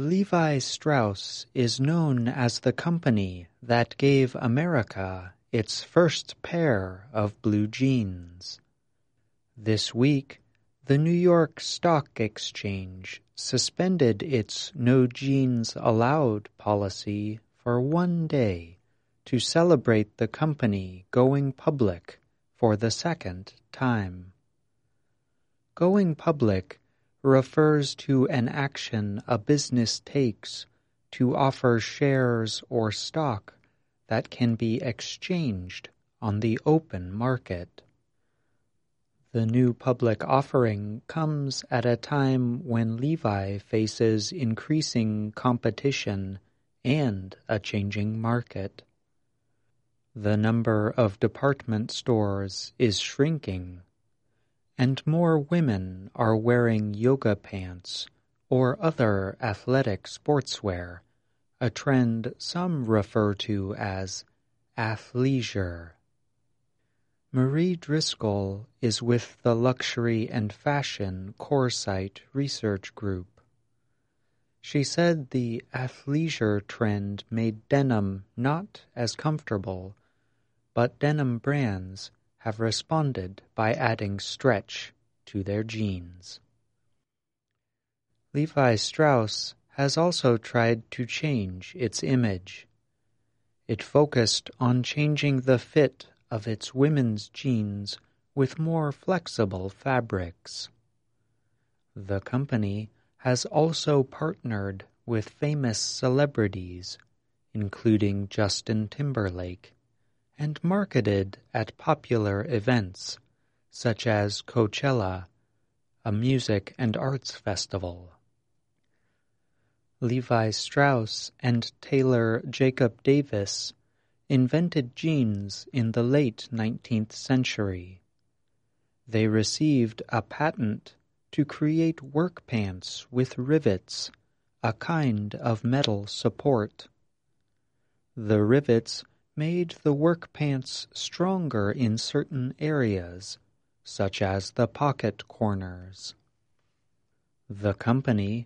Levi Strauss is known as the company that gave America its first pair of blue jeans. This week, the New York Stock Exchange suspended its no jeans allowed policy for one day to celebrate the company going public for the second time. Going public refers to an action a business takes to offer shares or stock that can be exchanged on the open market. The new public offering comes at a time when Levi faces increasing competition and a changing market. The number of department stores is shrinking, and more women are wearing yoga pants or other athletic sportswear, a trend some refer to as athleisure. Marie Driscoll is with the Luxury and Fashion Coresight Research Group. She said the athleisure trend made denim not as comfortable, but denim brands have responded by adding stretch to their jeans. Levi Strauss has also tried to change its image. It focused on changing the fit of its women's jeans with more flexible fabrics. The company has also partnered with famous celebrities, including Justin Timberlake, and marketed at popular events such as Coachella, a music and arts festival. Levi Strauss and tailor Jacob Davis invented jeans in the late 19th century. They received a patent to create work pants with rivets, a kind of metal support. The rivets made the work pants stronger in certain areas, such as the pocket corners. The company,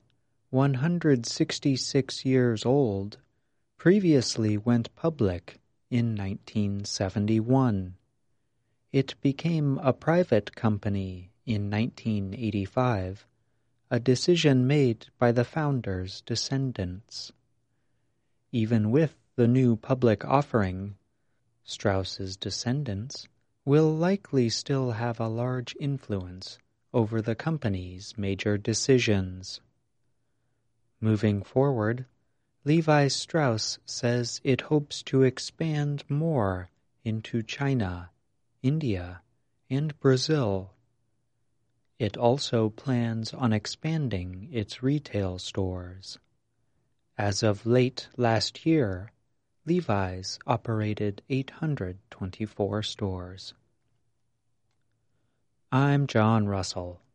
166 years old, previously went public in 1971. It became a private company in 1985, a decision made by the founders' descendants. Even with the new public offering, Strauss's descendants will likely still have a large influence over the company's major decisions. Moving forward, Levi Strauss says it hopes to expand more into China, India, and Brazil. It also plans on expanding its retail stores. As of late last year, Levi's operated 824 stores. I'm John Russell.